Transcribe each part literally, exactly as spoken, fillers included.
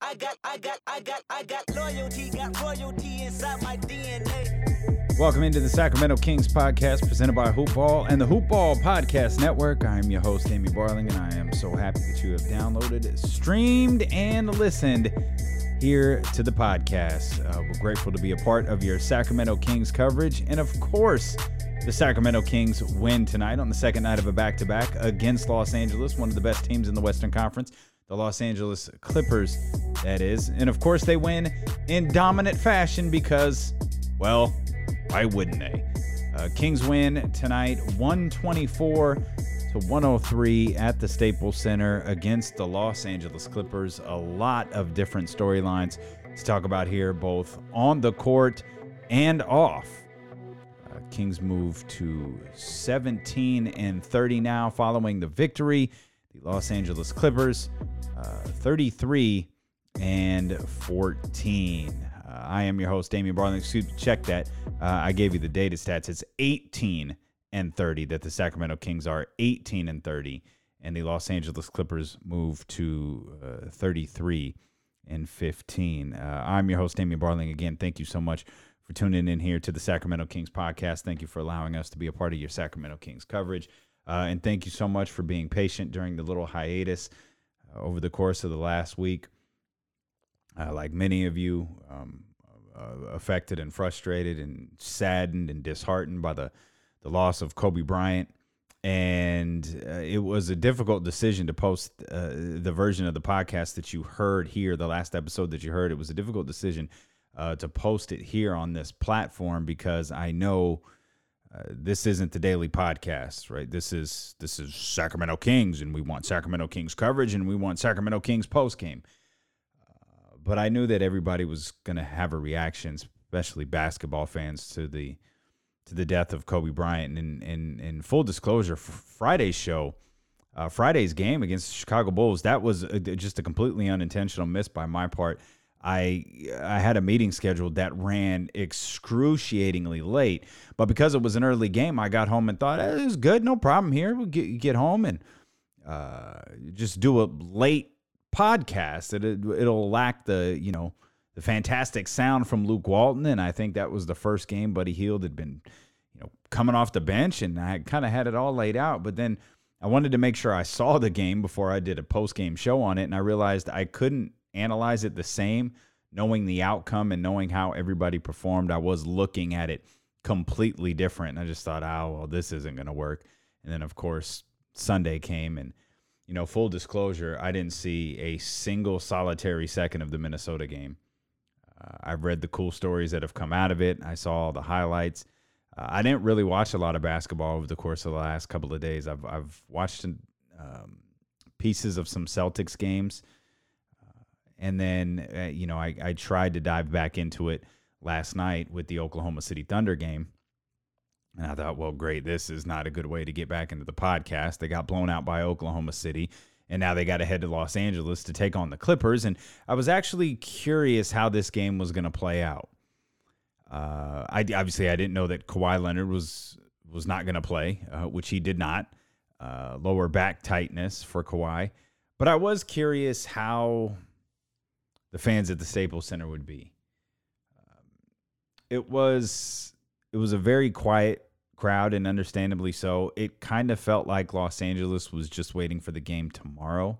I got, I got, I got, I got loyalty, got royalty inside my D N A. Welcome into the Sacramento Kings podcast presented by Hoopball and the Hoopball Podcast Network. I am your host, Amy Barling, and I am so happy that you have downloaded, streamed, and listened here to the podcast. Uh, we're grateful to be a part of your Sacramento Kings coverage. And of course, the Sacramento Kings win tonight on the second night of a back-to-back against Los Angeles, one of the best teams in the Western Conference, the Los Angeles Clippers, that is. And of course, they win in dominant fashion because, well, why wouldn't they? Uh, Kings win tonight one twenty-four to one oh three at the Staples Center against the Los Angeles Clippers. A lot of different storylines to talk about here, both on the court and off. Uh, Kings move to seventeen and thirty now following the victory. The Los Angeles Clippers, uh, thirty-three and fourteen. Uh, I am your host, Damian Barling. Excuse me, check that. Uh, I gave you the data stats. It's eighteen and thirty that the Sacramento Kings are, eighteen and thirty, and the Los Angeles Clippers move to uh, thirty-three and fifteen. Uh, I'm your host, Damian Barling. Again, thank you so much for tuning in here to the Sacramento Kings podcast. Thank you for allowing us to be a part of your Sacramento Kings coverage, uh, and thank you so much for being patient during the little hiatus uh, over the course of the last week. Uh, like many of you, um, uh, affected and frustrated and saddened and disheartened by the, the loss of Kobe Bryant. And uh, it was a difficult decision to post uh, the version of the podcast that you heard here, the last episode that you heard. It was a difficult decision uh, to post it here on this platform because I know uh, this isn't the daily podcast, right? This is this is Sacramento Kings, and we want Sacramento Kings coverage, and we want Sacramento Kings postgame. But I knew that everybody was going to have a reaction, especially basketball fans, to the to the death of Kobe Bryant. And in, in, in full disclosure, Friday's show, uh, Friday's game against the Chicago Bulls, that was a, just a completely unintentional miss by my part. I I had a meeting scheduled that ran excruciatingly late, but because it was an early game, I got home and thought, eh, it's good, no problem here. We'll get, get home and uh, just do a late podcast. It, it'll lack the, you know, the fantastic sound from Luke Walton, and I think that was the first game Buddy Hield had been, you know, coming off the bench, and I kind of had it all laid out. But then I wanted to make sure I saw the game before I did a post-game show on it, and I realized I couldn't analyze it the same, knowing the outcome and knowing how everybody performed. I was looking at it completely different, and I just thought, oh, well, this isn't going to work. And then, of course, Sunday came, and you know, full disclosure, I didn't see a single solitary second of the Minnesota game. Uh, I've read the cool stories that have come out of it. I saw all the highlights. Uh, I didn't really watch a lot of basketball over the course of the last couple of days. I've I've watched um, pieces of some Celtics games, uh, and then uh, you know I, I tried to dive back into it last night with the Oklahoma City Thunder game. And I thought, well, great, this is not a good way to get back into the podcast. They got blown out by Oklahoma City, and now they got to head to Los Angeles to take on the Clippers. And I was actually curious how this game was going to play out. Uh, I obviously I didn't know that Kawhi Leonard was was not going to play, uh, which he did not. Uh, lower back tightness for Kawhi. But I was curious how the fans at the Staples Center would be. Um, it was it was a very quiet crowd, and understandably so. It kind of felt like Los Angeles was just waiting for the game tomorrow.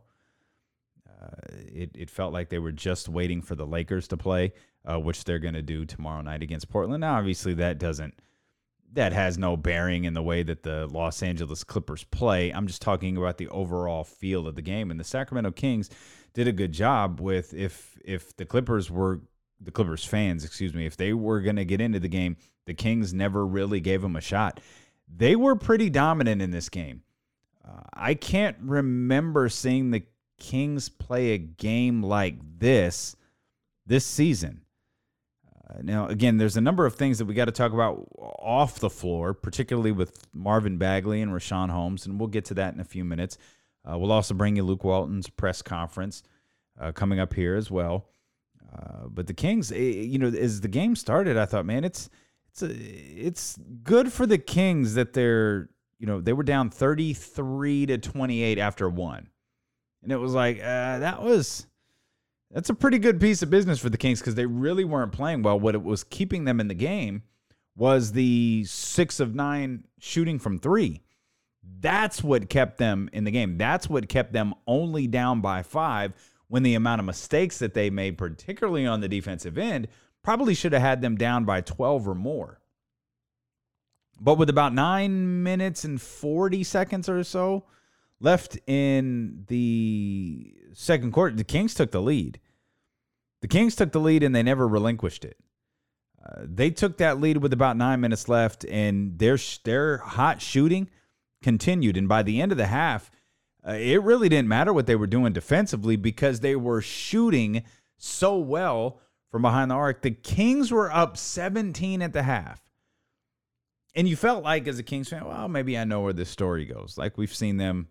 Uh, it, it felt like they were just waiting for the Lakers to play, uh, which they're going to do tomorrow night against Portland. Now, obviously, that doesn't that has no bearing in the way that the Los Angeles Clippers play. I'm just talking about the overall feel of the game. And the Sacramento Kings did a good job with if if the Clippers were the Clippers fans, excuse me, if they were going to get into the game, the Kings never really gave them a shot. They were pretty dominant in this game. Uh, I can't remember seeing the Kings play a game like this this season. Uh, now, again, there's a number of things that we got to talk about off the floor, particularly with Marvin Bagley and Richaun Holmes, and we'll get to that in a few minutes. Uh, we'll also bring you Luke Walton's press conference uh, coming up here as well. Uh, but the Kings, you know, as the game started, I thought, man, it's it's a, it's good for the Kings that they're, you know, they were down thirty-three to twenty-eight after one, and it was like uh, that was That's a pretty good piece of business for the Kings because they really weren't playing well. What it was keeping them in the game was the six of nine shooting from three. That's what kept them in the game. That's what kept them only down by five when the amount of mistakes that they made, particularly on the defensive end, probably should have had them down by twelve or more. But with about nine minutes and forty seconds or so left in the second quarter, the Kings took the lead. The Kings took the lead, and they never relinquished it. Uh, they took that lead with about nine minutes left, and their, their hot shooting continued. And by the end of the half, uh, it really didn't matter what they were doing defensively because they were shooting so well from behind the arc. The Kings were up seventeen at the half. And you felt like, as a Kings fan, well, maybe I know where this story goes. Like, we've seen them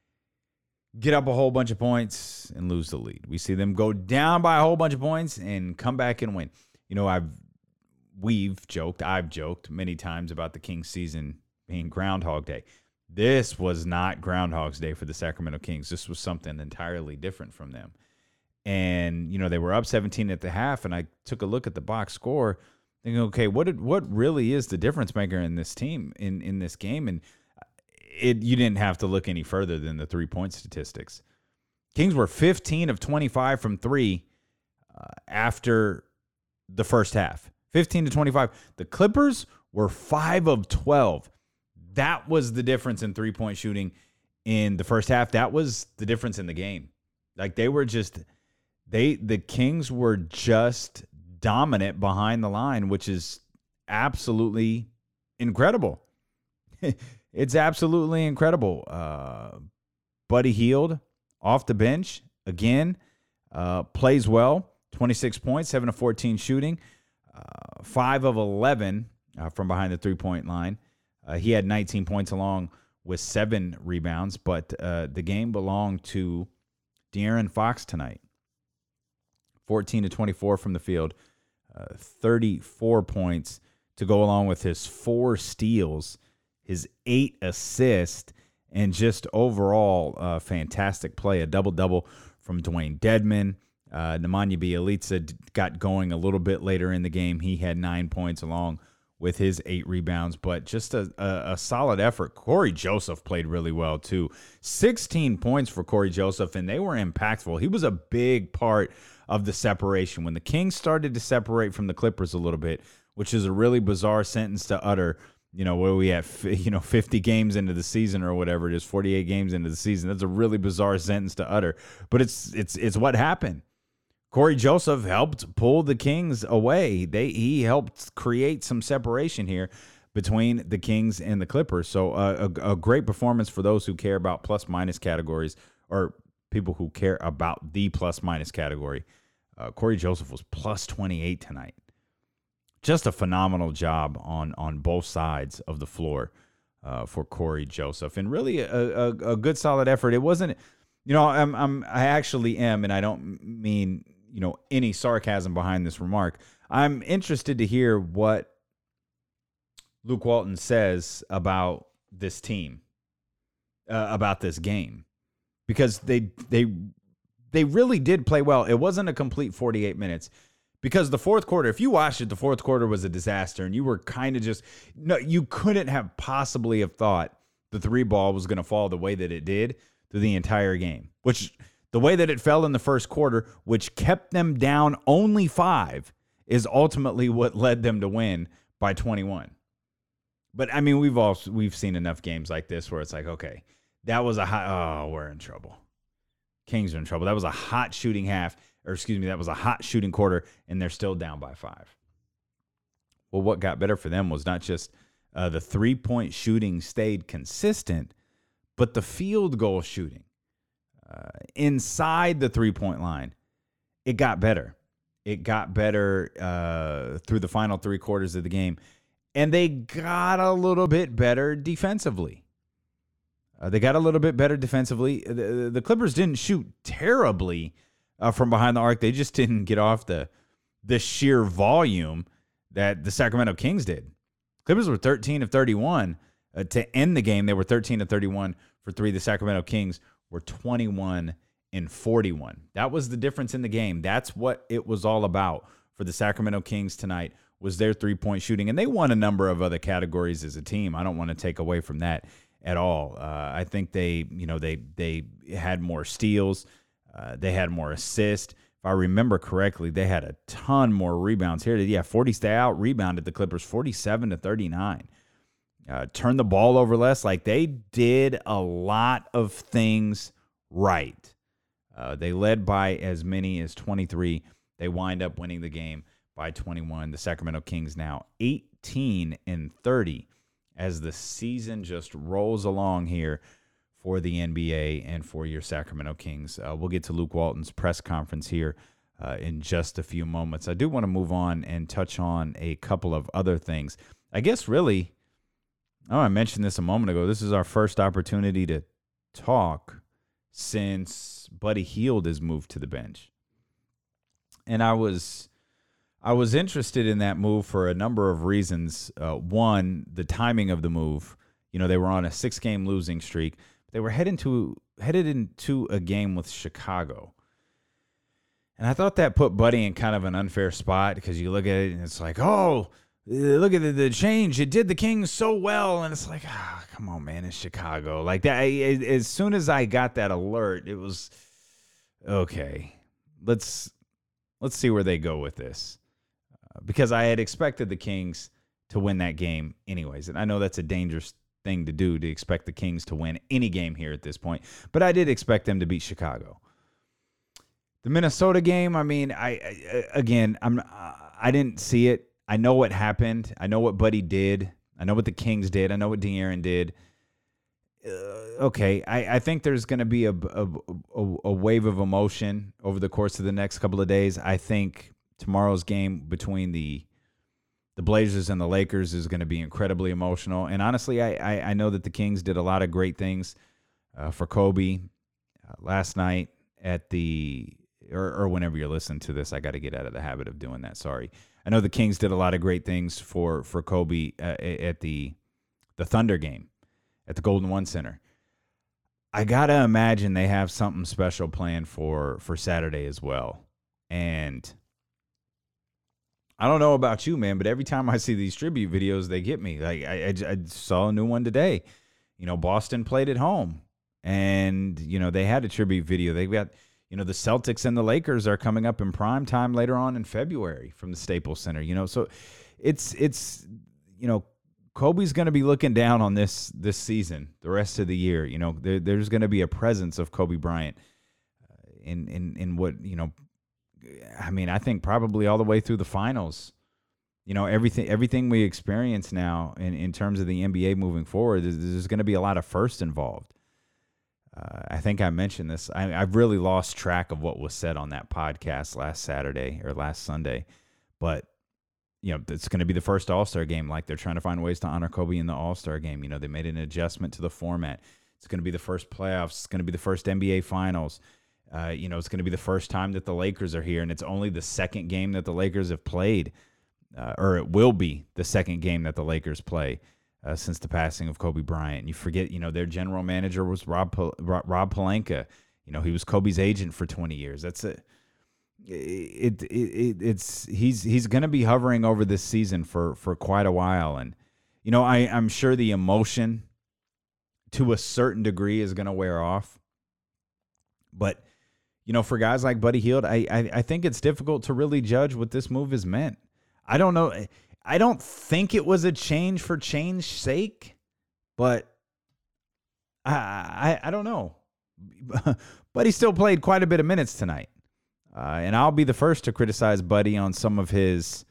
get up a whole bunch of points and lose the lead. We see them go down by a whole bunch of points and come back and win. You know, I've we've joked, I've joked many times about the Kings season being Groundhog Day. This was not Groundhog's Day for the Sacramento Kings. This was something entirely different from them. And, you know, they were up seventeen at the half, and I took a look at the box score thinking, okay, what did, what really is the difference maker in this team, in, in this game? And It, you didn't have to look any further than the three-point statistics. Kings were fifteen of twenty-five from three uh, after the first half. fifteen to twenty-five. The Clippers were five of twelve. That was the difference in three-point shooting in the first half. That was the difference in the game. Like, they were just they the Kings were just dominant behind the line, which is absolutely incredible. It's absolutely incredible. Uh, Buddy Hield off the bench again, uh, plays well. twenty-six points, seven of fourteen shooting, uh, five of eleven uh, from behind the three-point line. Uh, he had nineteen points along with seven rebounds, but uh, the game belonged to De'Aaron Fox tonight. fourteen to twenty-four from the field, uh, thirty-four points to go along with his four steals, his eight assists, and just overall uh, fantastic play. A double-double from Dwayne Dedmon. Uh, Nemanja Bjelica got going a little bit later in the game. He had nine points along with his eight rebounds, but just a, a, a solid effort. Corey Joseph played really well, too. sixteen points for Corey Joseph, and they were impactful. He was a big part of the separation. When the Kings started to separate from the Clippers a little bit, which is a really bizarre sentence to utter, you know, where we at, you know, fifty games into the season or whatever it is, forty-eight games into the season. That's a really bizarre sentence to utter, but it's it's it's what happened. Corey Joseph helped pull the Kings away. They he helped create some separation here between the Kings and the Clippers. So uh, a, a great performance for those who care about plus-minus categories, or people who care about the plus-minus category. Uh, Corey Joseph was plus twenty-eight tonight. Just a phenomenal job on on both sides of the floor uh, for Corey Joseph, and really a, a, a good solid effort. It wasn't, you know, I'm I'm I actually am, and I don't mean, you know, any sarcasm behind this remark. I'm interested to hear what Luke Walton says about this team, uh, about this game, because they they they really did play well. It wasn't a complete forty-eight minutes. Because the fourth quarter, if you watched it, the fourth quarter was a disaster, and you were kind of just, no, you couldn't have possibly have thought the three ball was going to fall the way that it did through the entire game, which the way that it fell in the first quarter, which kept them down only five, is ultimately what led them to win by twenty-one. But I mean, we've all we've seen enough games like this where it's like, okay, that was a hot, oh, we're in trouble. Kings are in trouble. That was a hot shooting half. Or excuse me, that was a hot shooting quarter, and they're still down by five. Well, what got better for them was not just uh, the three-point shooting stayed consistent, but the field goal shooting uh, inside the three-point line, it got better. It got better uh, through the final three quarters of the game, and they got a little bit better defensively. Uh, they got a little bit better defensively. The, the Clippers didn't shoot terribly Uh, from behind the arc. They just didn't get off the the sheer volume that the Sacramento Kings did. Clippers were thirteen of thirty-one uh, to end the game. They were thirteen of thirty-one for three. The Sacramento Kings were twenty-one forty-one. That was the difference in the game. That's what it was all about for the Sacramento Kings tonight, was their three-point shooting. And they won a number of other categories as a team. I don't want to take away from that at all. Uh, I think they, you know, they they had more steals. Uh, they had more assists. If I remember correctly, they had a ton more rebounds here. Yeah, forty. They out rebounded the Clippers forty-seven to thirty-nine. Uh, turned the ball over less. Like, they did a lot of things right. Uh, they led by as many as twenty-three. They wind up winning the game by twenty-one. The Sacramento Kings now eighteen and thirty as the season just rolls along here for the N B A and for your Sacramento Kings. Uh, we'll get to Luke Walton's press conference here uh, in just a few moments. I do want to move on and touch on a couple of other things. I guess really, oh, I mentioned this a moment ago. This is our first opportunity to talk since Buddy Hield has moved to the bench. And I was I was interested in that move for a number of reasons. Uh, one, the timing of the move. You know, they were on a six-game losing streak. They were heading to, headed into a game with Chicago. And I thought that put Buddy in kind of an unfair spot, because you look at it and it's like, oh, look at the, the change. It did the Kings so well. And it's like, ah, come on, man, it's Chicago. Like that. I, as soon as I got that alert, it was, okay, let's let's see where they go with this. Uh, because I had expected the Kings to win that game anyways. And I know that's a dangerous thing to do, to expect the Kings to win any game here at this point. But I did expect them to beat Chicago. The Minnesota game, I mean, I, I again, I'm I didn't see it. I know what happened. I know what Buddy did. I know what the Kings did. I know what De'Aaron did. Uh, okay, I, I think there's going to be a, a, a, a wave of emotion over the course of the next couple of days. I think tomorrow's game between the the Blazers and the Lakers is going to be incredibly emotional. And honestly, I, I, I know that the Kings did a lot of great things uh, for Kobe uh, last night at the, or, or whenever you're listening to this. I got to get out of the habit of doing that. Sorry. I know the Kings did a lot of great things for for Kobe uh, at the the Thunder game at the Golden One Center. I gotta imagine they have something special planned for for Saturday as well. And I don't know about you, man, but every time I see these tribute videos, they get me. Like I, I, I saw a new one today. You know, Boston played at home, and you know they had a tribute video. They've got. You know, the Celtics and the Lakers are coming up in prime time later on in February from the Staples Center. You know, so it's it's you know, Kobe's going to be looking down on this this season, the rest of the year. You know, there, there's going to be a presence of Kobe Bryant in in in what you know. I mean, I think probably all the way through the finals. You know, everything everything we experience now in in terms of the N B A moving forward, there's, there's going to be a lot of firsts involved. Uh, I think I mentioned this. I, I've really lost track of what was said on that podcast last Saturday or last Sunday. But, you know, it's going to be the first All-Star game. Like, they're trying to find ways to honor Kobe in the All-Star game. You know, they made an adjustment to the format. It's going to be the first playoffs. It's going to be the first N B A Finals. Uh, you know, it's going to be the first time that the Lakers are here. And it's only the second game that the Lakers have played. Uh, or it will be the second game that the Lakers play. Uh, since the passing of Kobe Bryant. You forget, you know, their general manager was Rob Rob Pelinka. You know, he was Kobe's agent for twenty years. That's a, it, it, it it's he's he's going to be hovering over this season for for quite a while. And you know, I I'm sure the emotion to a certain degree is going to wear off. But you know, for guys like Buddy Hield, I, I I think it's difficult to really judge what this move has meant. I don't know. I don't think it was a change for change's sake, but I, I I don't know. But he still played quite a bit of minutes tonight. Uh, and I'll be the first to criticize Buddy on some of his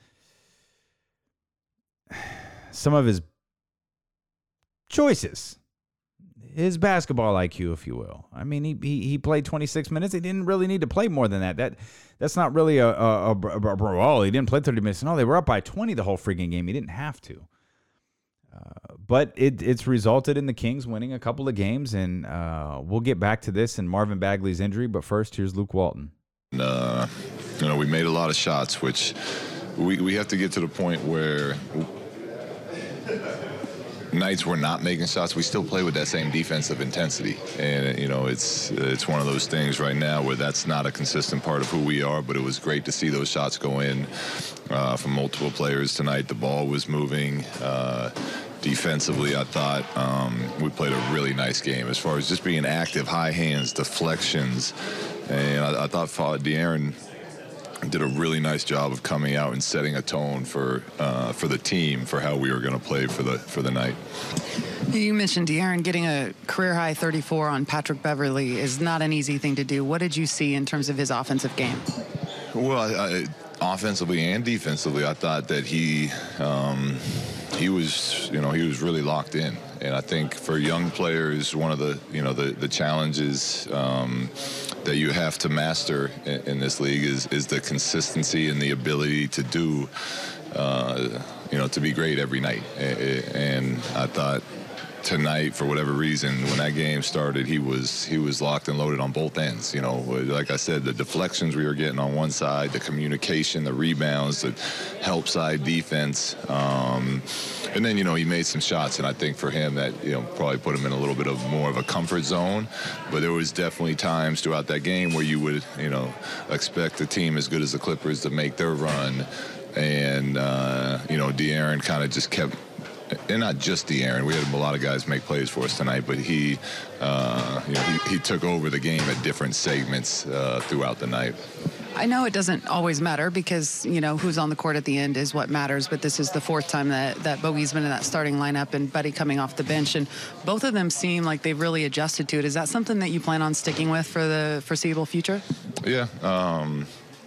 some of his choices. His basketball I Q, if you will. I mean, he he, he played twenty-six minutes. He didn't really need to play more than that. That that's not really a a, a, a brawl. He didn't play thirty minutes. No, they were up by twenty the whole freaking game. He didn't have to. Uh, but it it's resulted in the Kings winning a couple of games, and uh, we'll get back to this and Marvin Bagley's injury. But first, here's Luke Walton. Uh, you know, we made a lot of shots, which we we have to get to the point where nights we're not making shots, we still play with that same defensive intensity. And, you know, it's it's one of those things right now where that's not a consistent part of who we are, but it was great to see those shots go in uh, from multiple players tonight. The ball was moving. Uh, defensively, I thought um, we played a really nice game as far as just being active, high hands, deflections. And I, I thought De'Aaron did a really nice job of coming out and setting a tone for uh, for the team for how we were going to play for the for the night. You mentioned De'Aaron getting a career-high thirty-four on Patrick Beverley is not an easy thing to do. What did you see in terms of his offensive game? Well, I, I, offensively and defensively, I thought that he um, he was you know he was really locked in. And I think for young players, one of the you know the the challenges um, that you have to master in, in this league is is the consistency and the ability to do uh, you know to be great every night. And I thought tonight, for whatever reason, when that game started, he was he was locked and loaded on both ends. You know, like I said, the deflections we were getting on one side, the communication, the rebounds, the help side defense. Um, And then, you know, he made some shots, and I think for him that, you know, probably put him in a little bit of more of a comfort zone. But there was definitely times throughout that game where you would, you know, expect a team as good as the Clippers to make their run. And, uh, you know, De'Aaron kind of just kept, and not just De'Aaron. We had a lot of guys make plays for us tonight, but he, uh, you know, he, he took over the game at different segments uh, throughout the night. I know it doesn't always matter because, you know, who's on the court at the end is what matters, but this is the fourth time that, that Bogey's been in that starting lineup and Buddy coming off the bench, and both of them seem like they've really adjusted to it. Is that something that you plan on sticking with for the foreseeable future? Yeah, um,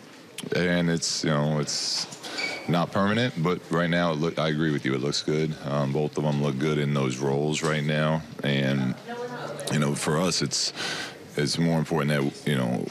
and it's, you know, it's not permanent, but right now, it look, I agree with you, it looks good. Um, both of them look good in those roles right now, and, you know, for us, it's it's more important that, you know,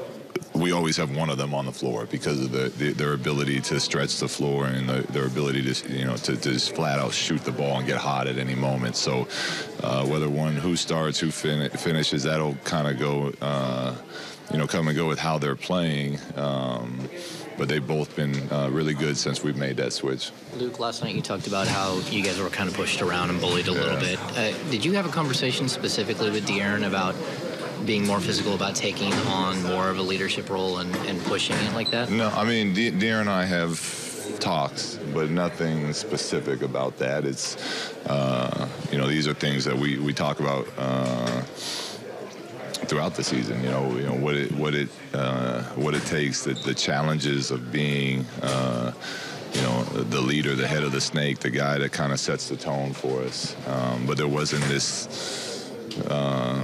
we always have one of them on the floor because of the, the their ability to stretch the floor and the, their ability to you know to, to just flat out shoot the ball and get hot at any moment. So uh, whether one who starts, who fin- finishes, that'll kind of go uh, you know come and go with how they're playing. Um, but they've both been uh, really good since we've made that switch. Luke, last night you talked about how you guys were kind of pushed around and bullied a yeah. little bit. Uh, did you have a conversation specifically with De'Aaron about being more physical, about taking on more of a leadership role and, and pushing it like that? No, I mean, De- De'Aaron and I have talks, but nothing specific about that. It's, uh, you know, these are things that we, we talk about uh, throughout the season. You know, you know what it what it uh, what it takes, the, the challenges of being, uh, you know, the leader, the head of the snake, the guy that kind of sets the tone for us. Um, but there wasn't this. Uh,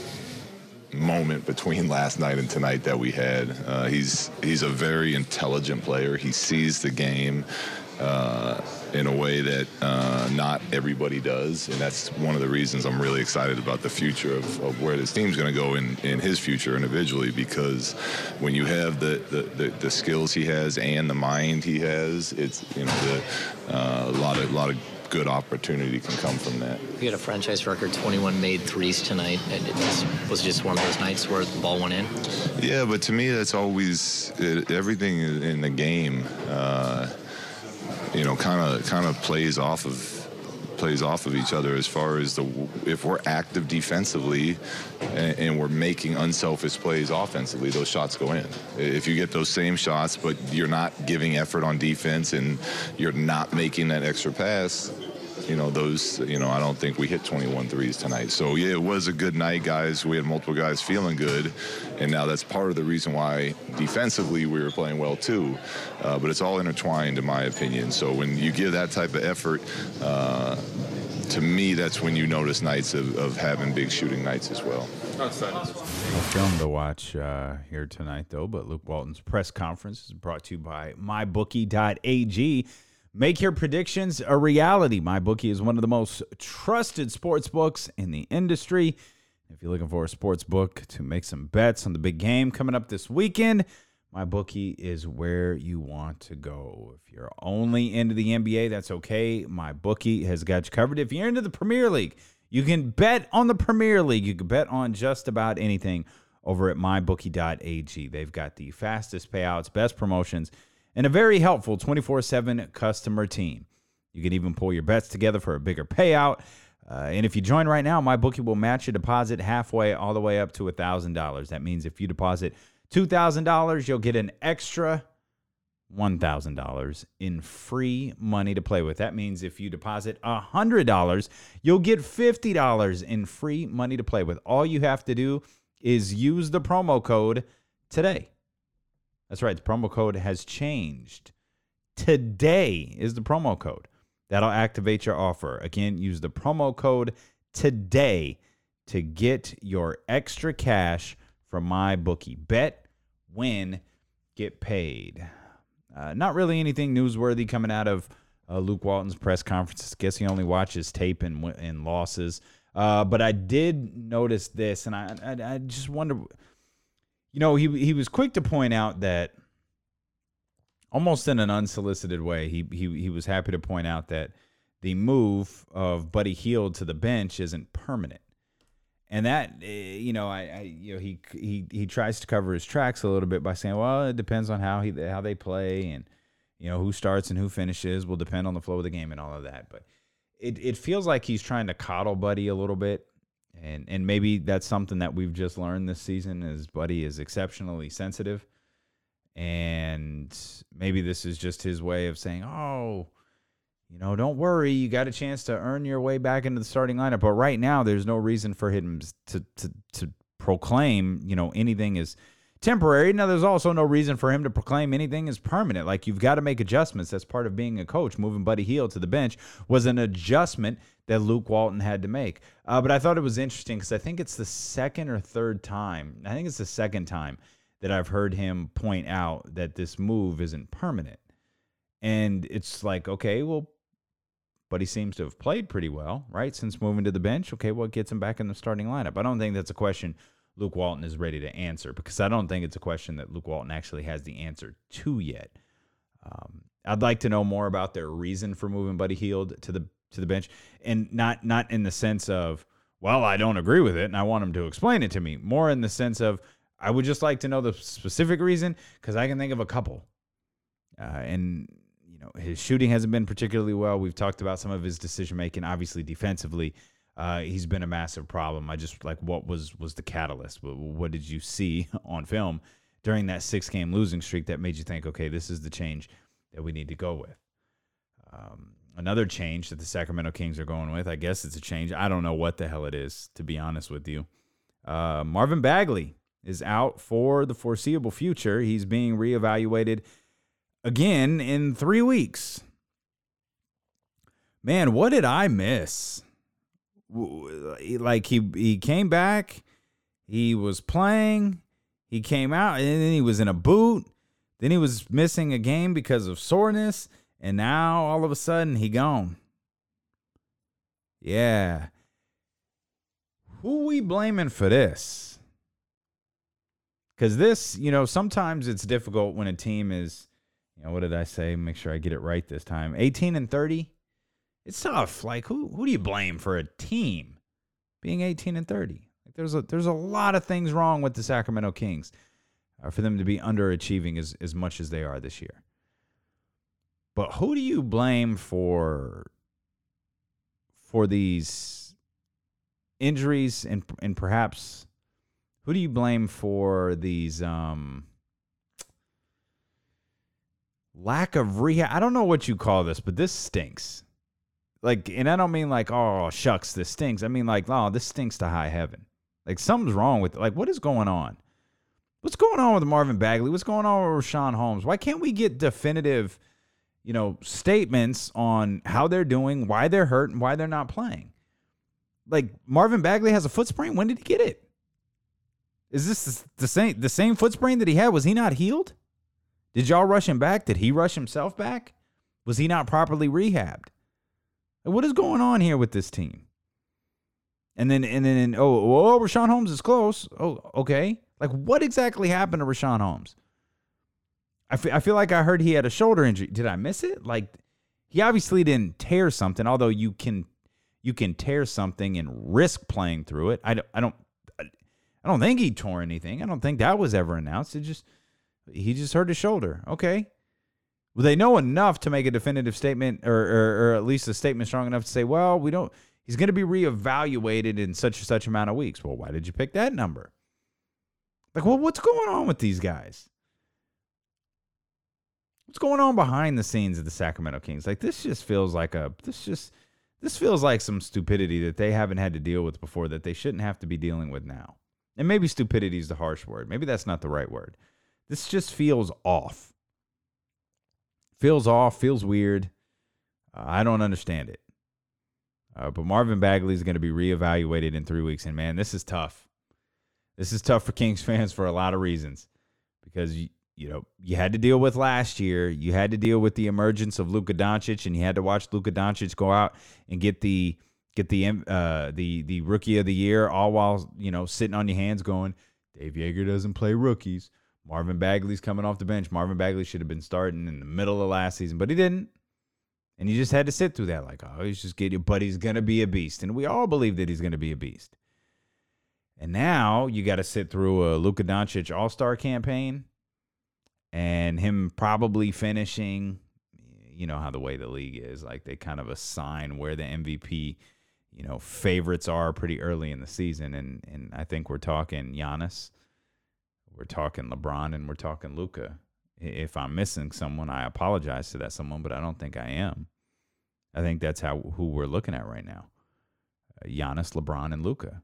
moment between last night and tonight that we had. Uh, he's he's a very intelligent player. He sees the game uh, in a way that uh, not everybody does, and that's one of the reasons I'm really excited about the future of, of where this team's going to go in, in his future individually, because when you have the, the, the, the skills he has and the mind he has, it's, you know, the, uh, a lot of a lot of good opportunity can come from that. You had a franchise record twenty-one made threes tonight, and it just, was just one of those nights where the ball went in? Yeah, but to me, that's always it, everything in the game. Uh, you know, kind of kind of plays off of plays off of each other as far as the if we're active defensively and, and we're making unselfish plays offensively, those shots go in. If you get those same shots, but you're not giving effort on defense and you're not making that extra pass, you know, those, you know, I don't think we hit twenty-one threes tonight. So, yeah, it was a good night, guys. We had multiple guys feeling good, and now that's part of the reason why defensively we were playing well, too. Uh, but it's all intertwined, in my opinion. So when you give that type of effort, uh, to me, that's when you notice nights of, of having big shooting nights as well. No film to watch uh, here tonight, though, but Luke Walton's press conference is brought to you by my bookie dot a g. Make your predictions a reality. MyBookie is one of the most trusted sports books in the industry. If you're looking for a sports book to make some bets on the big game coming up this weekend, MyBookie is where you want to go. If you're only into the N B A, that's okay. MyBookie has got you covered. If you're into the Premier League, you can bet on the Premier League. You can bet on just about anything over at my bookie dot a g. They've got the fastest payouts, best promotions, and a very helpful twenty-four seven customer team. You can even pull your bets together for a bigger payout. Uh, and if you join right now, MyBookie will match your deposit halfway all the way up to one thousand dollars. That means if you deposit two thousand dollars, you'll get an extra one thousand dollars in free money to play with. That means if you deposit one hundred dollars, you'll get fifty dollars in free money to play with. All you have to do is use the promo code today. That's right. The promo code has changed. Today is the promo code. That'll activate your offer. Again, use the promo code today to get your extra cash from MyBookie. Bet, win, get paid. Uh, not really anything newsworthy coming out of uh, Luke Walton's press conferences. Guess he only watches tape and, and losses. Uh, but I did notice this, and I, I I just wonder, you know, he he was quick to point out that, almost in an unsolicited way, he he he was happy to point out that the move of Buddy Hield to the bench isn't permanent, and that you know I, I you know he he he tries to cover his tracks a little bit by saying, well, it depends on how he how they play, and you know who starts and who finishes will depend on the flow of the game and all of that. But it it feels like he's trying to coddle Buddy a little bit, and and maybe that's something that we've just learned this season is Buddy is exceptionally sensitive. And maybe this is just his way of saying, oh, you know, don't worry. You got a chance to earn your way back into the starting lineup. But right now, there's no reason for him to to to proclaim, you know, anything is temporary. Now, there's also no reason for him to proclaim anything is permanent. Like, you've got to make adjustments. That's part of being a coach. Moving Buddy Hield to the bench was an adjustment that Luke Walton had to make. Uh, but I thought it was interesting because I think it's the second or third time. I think it's the second time that I've heard him point out that this move isn't permanent. And it's like, okay, well, but he seems to have played pretty well, right, since moving to the bench. Okay, what gets him back in the starting lineup? I don't think that's a question Luke Walton is ready to answer, because I don't think it's a question that Luke Walton actually has the answer to yet. Um, I'd like to know more about their reason for moving Buddy Hield to the to the bench, and not not in the sense of, well, I don't agree with it, and I want him to explain it to me. More in the sense of, I would just like to know the specific reason, because I can think of a couple. Uh, and, you know, his shooting hasn't been particularly well. We've talked about some of his decision-making. Obviously, defensively, uh, he's been a massive problem. I just, like, what was, was the catalyst? What, what did you see on film during that six-game losing streak that made you think, okay, this is the change that we need to go with? Um, another change that the Sacramento Kings are going with, I guess it's a change. I don't know what the hell it is, to be honest with you. Uh, Marvin Bagley is out for the foreseeable future. He's being reevaluated again in three weeks. Man, what did I miss? Like, he he came back, he was playing, he came out, and then he was in a boot. Then he was missing a game because of soreness, and now all of a sudden he gone. Yeah. Who we blaming for this? Because this, you know, sometimes it's difficult when a team is, you know, what did I say? Make sure I get it right this time. eighteen and thirty. It's tough. Like, who who do you blame for a team being eighteen and thirty? Like, there's a there's a lot of things wrong with the Sacramento Kings uh, for them to be underachieving as, as much as they are this year. But who do you blame for for these injuries and and perhaps who do you blame for these um, lack of rehab? I don't know what you call this, but this stinks. Like, and I don't mean like, oh, shucks, this stinks. I mean like, oh, this stinks to high heaven. Like, something's wrong with it. Like, what is going on? What's going on with Marvin Bagley? What's going on with Richaun Holmes? Why can't we get definitive, you know, statements on how they're doing, why they're hurt, and why they're not playing? Like, Marvin Bagley has a foot sprain. When did he get it? Is this the same the same foot sprain that he had? Was he not healed? Did y'all rush him back? Did he rush himself back? Was he not properly rehabbed? What is going on here with this team? And then, and then, oh, oh, Richaun Holmes is close. Oh, okay. Like, what exactly happened to Richaun Holmes? I feel, I feel like I heard he had a shoulder injury. Did I miss it? Like, he obviously didn't tear something, although you can you can tear something and risk playing through it. I don't, I don't, I don't think he tore anything. I don't think that was ever announced. It just, he just hurt his shoulder. Okay. Well, they know enough to make a definitive statement, or, or, or at least a statement strong enough to say, well, we don't. He's going to be reevaluated in such and such amount of weeks. Well, why did you pick that number? Like, well, what's going on with these guys? What's going on behind the scenes of the Sacramento Kings? Like, this just feels like a this just this feels like some stupidity that they haven't had to deal with before, that they shouldn't have to be dealing with now. And maybe stupidity is the harsh word. Maybe that's not the right word. This just feels off. Feels off. Feels weird. Uh, I don't understand it. Uh, but Marvin Bagley is going to be reevaluated in three weeks. And, man, this is tough. This is tough for Kings fans for a lot of reasons. Because, you, you know, you had to deal with last year. You had to deal with the emergence of Luka Doncic. And you had to watch Luka Doncic go out and get the get the uh, the the Rookie of the Year, all while, you know, sitting on your hands going, Dave Yeager doesn't play rookies. Marvin Bagley's coming off the bench. Marvin Bagley should have been starting in the middle of last season, but he didn't. And you just had to sit through that, like, oh, he's just getting, but he's going to be a beast. And we all believe that he's going to be a beast. And now you got to sit through a Luka Doncic all-star campaign and him probably finishing, you know how the way the league is, like they kind of assign where the M V P, you know, favorites are pretty early in the season. And, and I think we're talking Giannis, we're talking LeBron, and we're talking Luka. If I'm missing someone, I apologize to that someone, but I don't think I am. I think that's how who we're looking at right now. Uh, Giannis, LeBron, and Luka.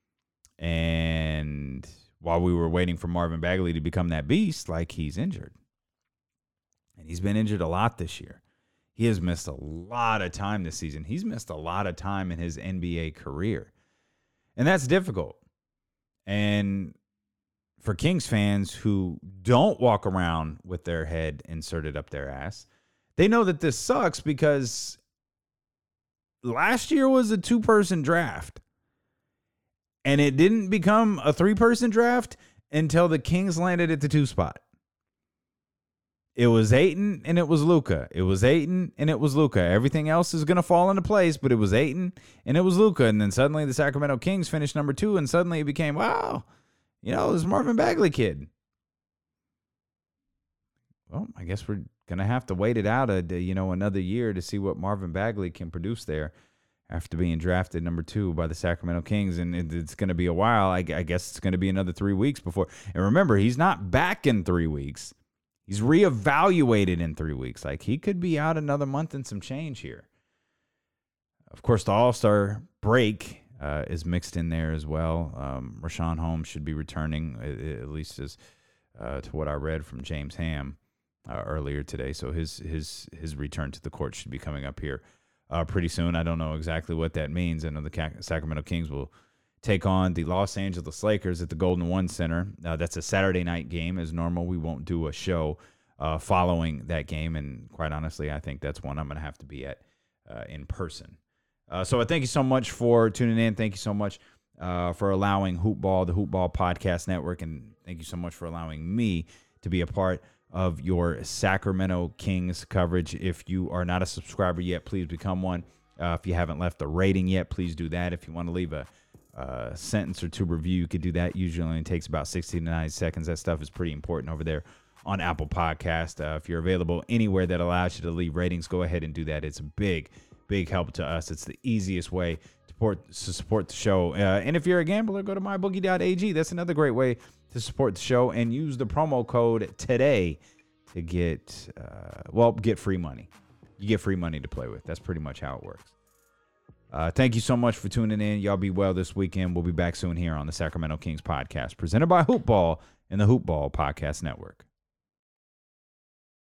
And while we were waiting for Marvin Bagley to become that beast, like, he's injured. And he's been injured a lot this year. He has missed a lot of time this season. He's missed a lot of time in his N B A career. And that's difficult. And for Kings fans who don't walk around with their head inserted up their ass, they know that this sucks because last year was a two-person draft. And it didn't become a three-person draft until the Kings landed at the two spot. It was Ayton and it was Luka. It was Ayton and it was Luka. Everything else is going to fall into place, but it was Ayton and it was Luka. And then suddenly the Sacramento Kings finished number two, and suddenly it became, wow, you know, this Marvin Bagley kid. Well, I guess we're going to have to wait it out, a, you know, another year to see what Marvin Bagley can produce there after being drafted number two by the Sacramento Kings. And it, it's going to be a while. I, I guess it's going to be another three weeks before. And remember, he's not back in three weeks. He's reevaluated in three weeks. Like, he could be out another month and some change here. Of course, the All-Star break Uh, is mixed in there as well. Um, Richaun Holmes should be returning, at least as uh, to what I read from James Ham uh, earlier today. So his his his return to the court should be coming up here uh, pretty soon. I don't know exactly what that means. I know the Sacramento Kings will take on the Los Angeles Lakers at the Golden One Center. Uh, that's a Saturday night game. As normal, we won't do a show uh, following that game. And quite honestly, I think that's one I'm going to have to be at uh, in person. Uh, so I thank you so much for tuning in. Thank you so much uh, for allowing Hoopball, the Hoopball Podcast Network, and thank you so much for allowing me to be a part of your Sacramento Kings coverage. If you are not a subscriber yet, please become one. Uh, if you haven't left a rating yet, please do that. If you want to leave a uh, sentence or two review, you could do that. Usually only takes about sixty to ninety seconds. That stuff is pretty important over there on Apple Podcast. Uh, if you're available anywhere that allows you to leave ratings, go ahead and do that. It's a big Big help to us. It's the easiest way to support, to support the show. Uh, and if you're a gambler, go to my bookie dot a g. That's another great way to support the show, and use the promo code today to get, uh, well, get free money. You get free money to play with. That's pretty much how it works. Uh, thank you so much for tuning in. Y'all be well this weekend. We'll be back soon here on the Sacramento Kings podcast, presented by Hoopball and the Hoopball Podcast Network.